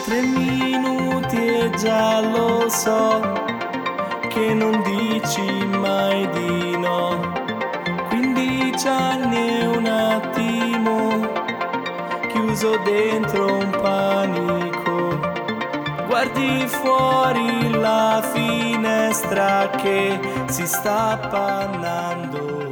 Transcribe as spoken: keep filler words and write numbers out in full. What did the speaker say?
Tre minuti e già lo so che non dici mai di no. Quindici anni e un attimo chiuso dentro un panico. Guardi fuori la finestra che si sta appannando.